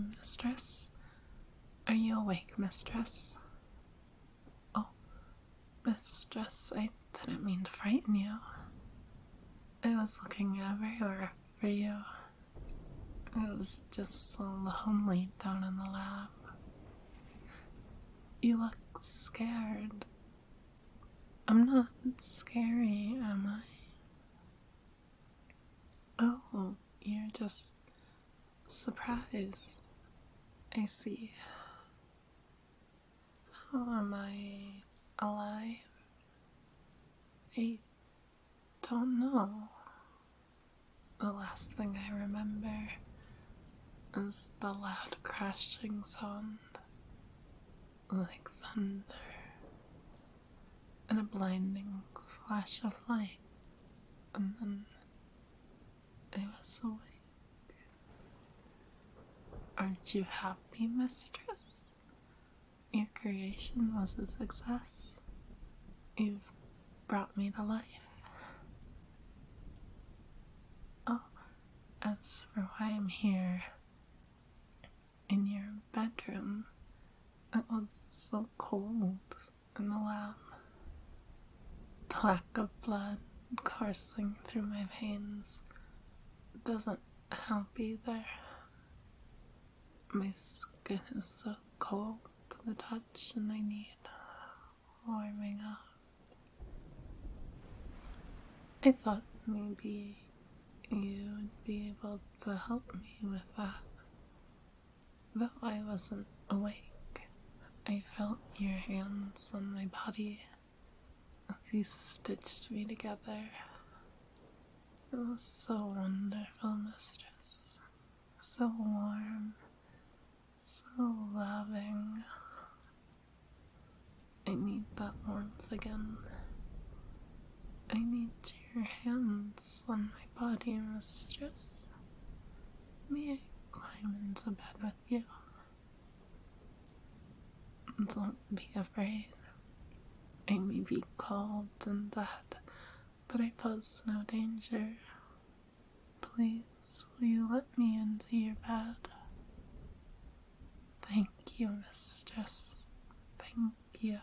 mistress? Are you awake, mistress? Oh, mistress, I didn't mean to frighten you. I was looking everywhere for you. It was just so lonely down in the lab. You look scared. I'm not scary, am I? Oh, you're just surprised. I see. How am I alive? I don't know. The last thing I remember is the loud crashing sound, like thunder, and a blinding flash of light, and then I was awake. Aren't you happy, mistress? Your creation was a success. You've brought me to life. Oh, as for why I'm here in your bedroom, it was so cold in the lab. The lack of blood coursing through my veins doesn't help either. My skin is so cold to the touch and I need warming up. I thought maybe you'd be able to help me with that. Though I wasn't awake, I felt your hands on my body as you stitched me together. It was so wonderful, mistress. So warm. So loving. I need that warmth again. I need your hands on my body, mistress. May I climb into bed with you? Don't be afraid. I may be cold and dead, but I pose no danger. Please, will you let me into your bed? Thank you, mistress. Thank you.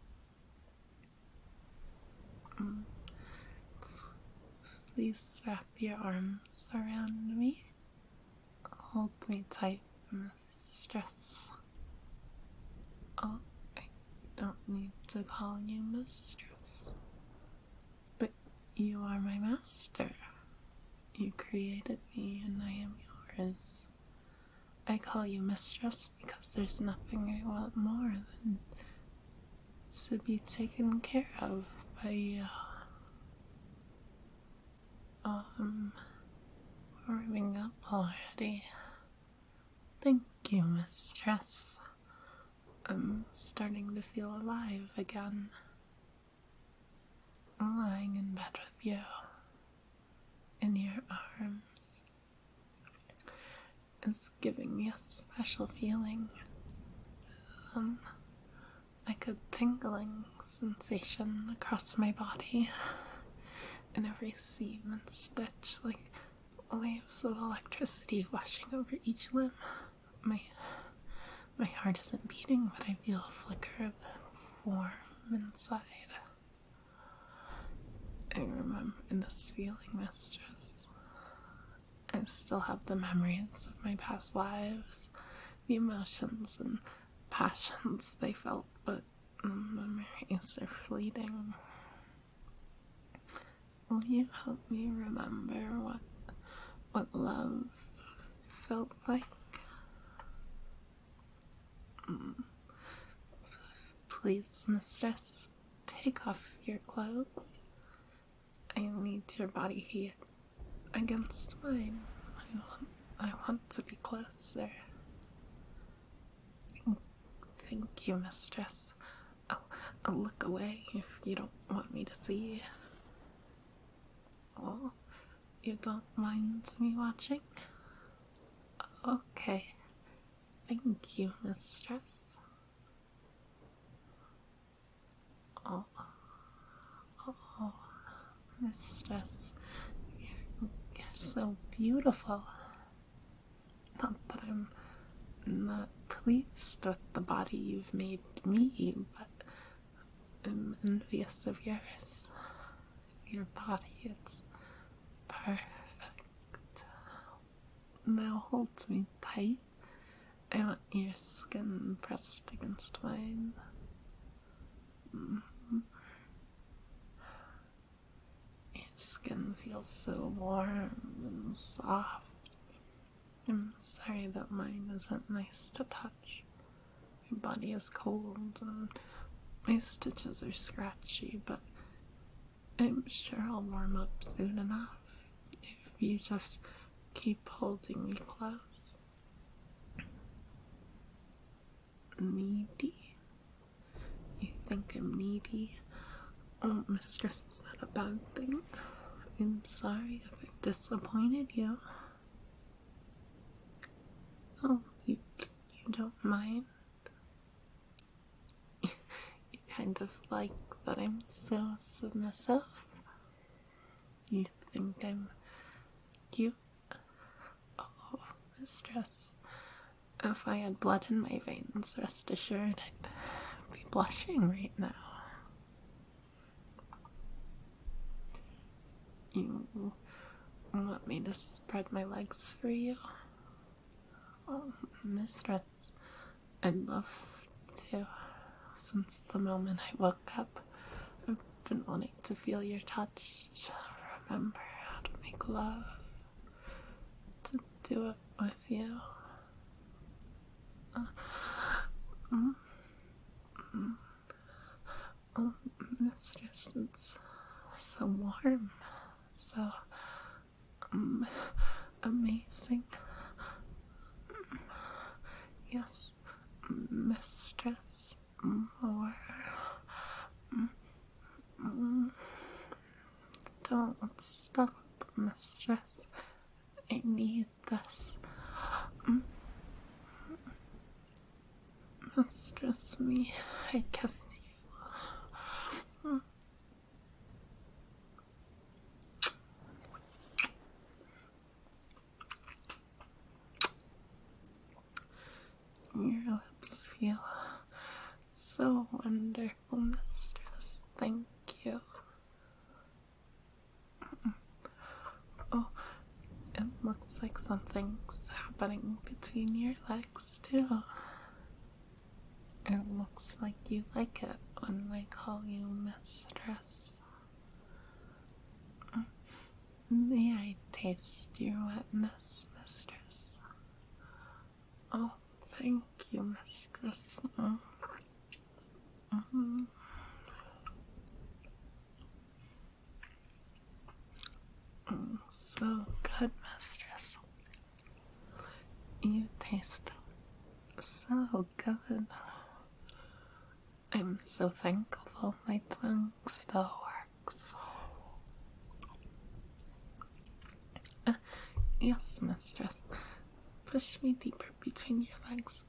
Please wrap your arms around me. Hold me tight, mistress. Oh, I don't need to call you mistress. But you are my master. You created me and I am yours. I call you mistress because there's nothing I want more than to be taken care of by you. Warming up already. Thank you, mistress. I'm starting to feel alive again. Lying in bed with you, in your arms, is giving me a special feeling. Like a tingling sensation across my body, in every seam and stitch, like waves of electricity washing over each limb. My heart isn't beating, but I feel a flicker of warm inside. I remember this feeling, mistress. I still have the memories of my past lives, the emotions and passions they felt, but the memories are fleeting. Will you help me remember what love felt like? Please, mistress, take off your clothes. I need your body heat against mine. I want to be closer. Thank you, mistress. I'll look away if you don't want me to see. Oh, you don't mind me watching? Okay. Thank you, mistress. Oh, mistress, you're so beautiful. Not that I'm not pleased with the body you've made me, but I'm envious of yours. Your body, it's perfect. Now hold me tight. I want your skin pressed against mine. Your skin feels so warm and soft. I'm sorry that mine isn't nice to touch. My body is cold and my stitches are scratchy, but I'm sure I'll warm up soon enough if you just keep holding me close. Needy? You think I'm needy? Oh, mistress, is that a bad thing? I'm sorry if I disappointed you. Oh, you don't mind? You kind of like that I'm so submissive? You think I'm cute? Oh, mistress, if I had blood in my veins, rest assured I'd be blushing right now. You want me to spread my legs for you? Oh, mistress, I'd love to. Since the moment I woke up, I've been wanting to feel your touch, to remember how to make love, to do it with you. Oh, mistress, it's so warm, so amazing. Yes, mistress, more. Don't stop, mistress. I need this. Mistress me, I kiss you. Your lips feel so wonderful, mistress. Thank you. Oh, it looks like something's happening between your legs, too. It looks like you like it when I call you mistress. May I taste your wetness, mistress? Oh, thank you, mistress. So good, mistress. You taste so good. I'm so thankful my tongue still works. Yes, mistress. Push me deeper between your legs.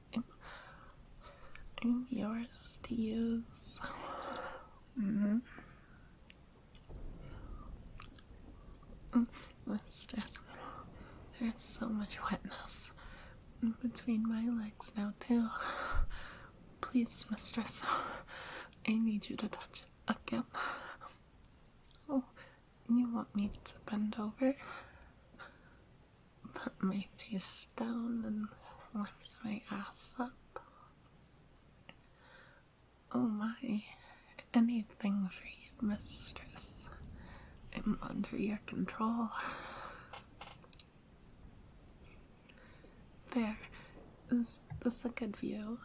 I'm yours to use. Mistress, there's so much wetness between my legs now, too. Please, mistress, I need you to touch it again. Oh, you want me to bend over? Put my face down and lift my ass up. Oh my, anything for you, mistress. I'm under your control. There, is this a good view?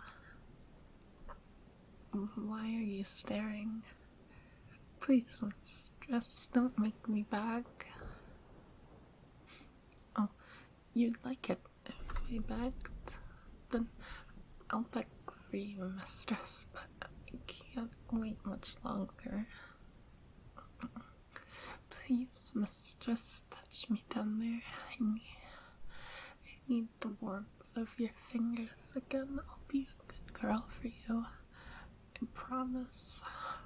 Why are you staring? Please, mistress, don't make me beg. Oh, you'd like it if I begged? Then I'll beg for you, mistress, but I can't wait much longer. Please, mistress, touch me down there. I need the warmth of your fingers again. I'll be a good girl for you. I promise.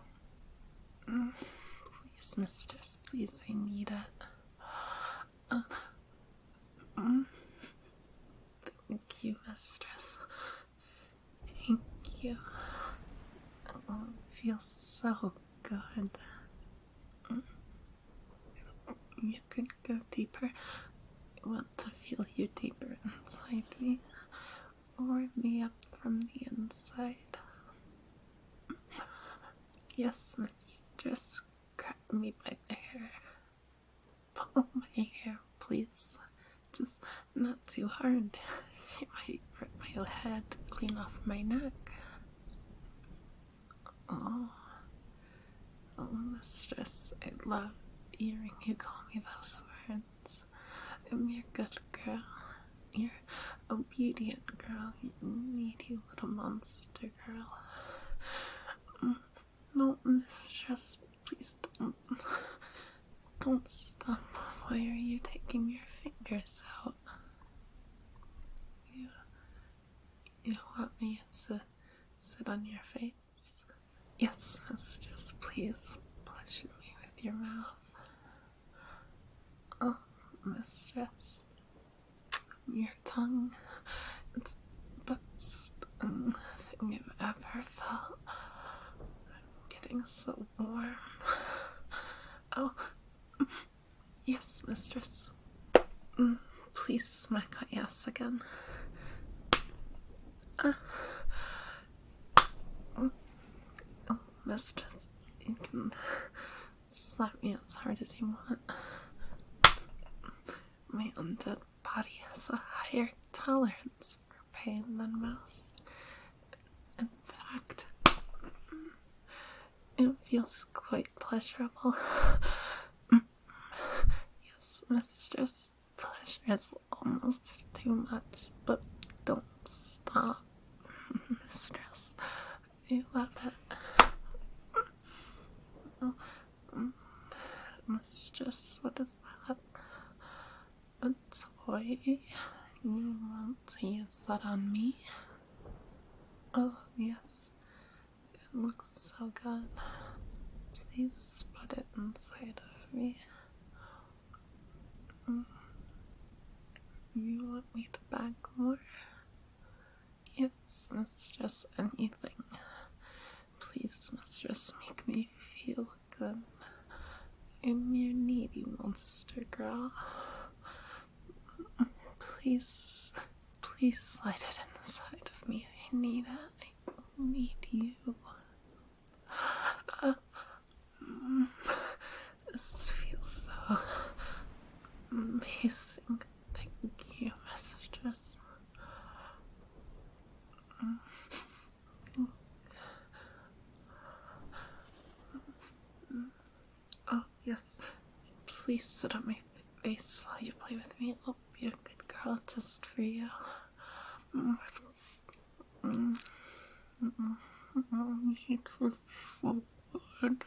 Please, mistress, please, I need it. Thank you, mistress. Thank you. Oh, it feels so good. You can go deeper. I want to feel you deeper inside me. Warm me up from the inside. Yes, mistress, grab me by the hair. Pull my hair, please. Just not too hard. It might rip my head clean off my neck. Oh, oh, mistress, I love hearing you call me those words. I'm your good girl. You're obedient girl. You needy little monster girl. No, mistress, please don't. Don't stop. Why are you taking your fingers out? You want me to sit on your face? Yes, mistress, please pleasure me with your mouth. Oh, mistress, your tongue, it's the best thing I've ever felt. I'm getting so warm. Oh, yes, mistress. Please smack my ass again. Oh, mistress, you can slap me as hard as you want. My undead body has a higher tolerance for pain than most. In fact, it feels quite pleasurable. Yes, mistress, pleasure is almost too much, but don't stop, mistress. I love it. Oh, mistress, what is that? A toy? You want to use that on me? Oh, yes. It looks so good. Please put it inside of me. You want me to bag more? Yes, mistress, anything. Please, mistress, make me feel good. I'm your needy monster girl. Please, please slide it inside of me. I need it. I need you. This feels so amazing. Thank you, mistress. Oh, yes. Please sit on my face while you play with me. I'll be a good girl just for you. You feel so good.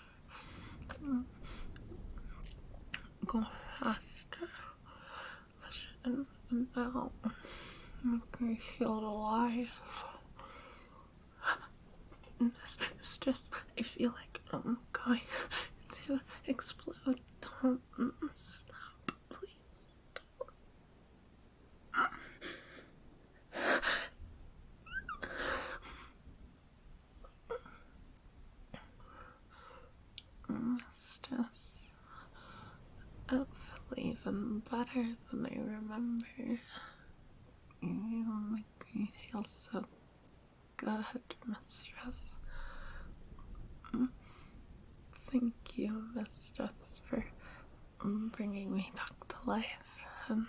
Go faster. Push in and out. Make me feel alive. It's just, I feel like I'm going to explode. Don't stop, please. It's just, I feel even better than I remember. You make me feel so good, mistress. Thank you, mistress, for bringing me back to life and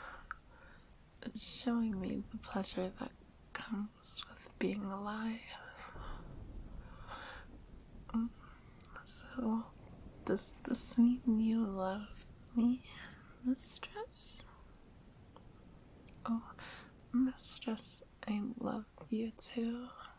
showing me the pleasure that comes with being alive. So, does this mean you love me, mistress? Oh, mistress, I love you too.